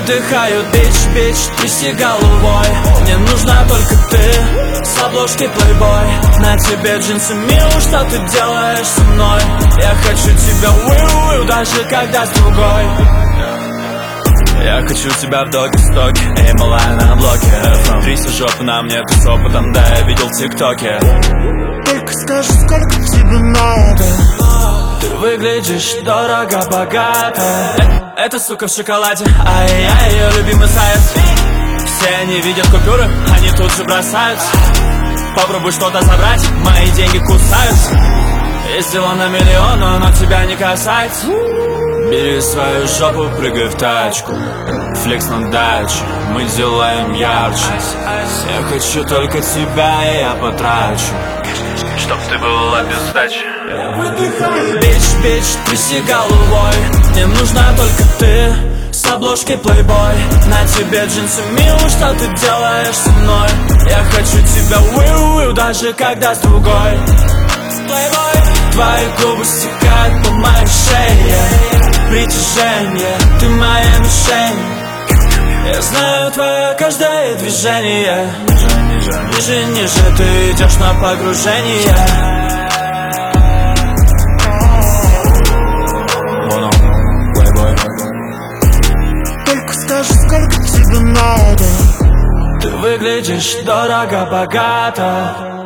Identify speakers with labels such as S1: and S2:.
S1: Выдыхаю, бич, тряси головой. Мне нужна только ты, с обложки Playboy. На тебе джинсы, мил, что ты делаешь со мной? Я хочу тебя, даже когда с другой. Я хочу тебя в доке-стоке, эй, малая на блоке. Тряси жопу на мне, ты с опытом, да, я видел в ТикТоке.
S2: Только скажи, сколько тебе надо.
S1: Ты выглядишь дорого-богато. Эта сука в шоколаде, ай-яй, ее любимый сайт. Все они видят купюры, они тут же бросаются. Попробуй что-то забрать, мои деньги кусаются. Есть дела на миллион, но оно тебя не касается. Бери свою жопу, прыгай в тачку. Флекс на даче, мы делаем ярче. Я хочу только тебя, и я потрачу, чтоб ты была без сдачи. Бич, тряси головой. Мне нужна только ты, с обложки Playboy. На тебе джинсы, мил, что ты делаешь со мной? Я хочу тебя, даже когда с другой. Playboy. Твои губы стекают по моей шее. Притяжение, ты моя мишень. Я знаю твое каждое движение. Ниже, ниже, ты идешь на погружение.
S2: Только скажи, сколько тебе надо.
S1: Ты выглядишь дорого-богато.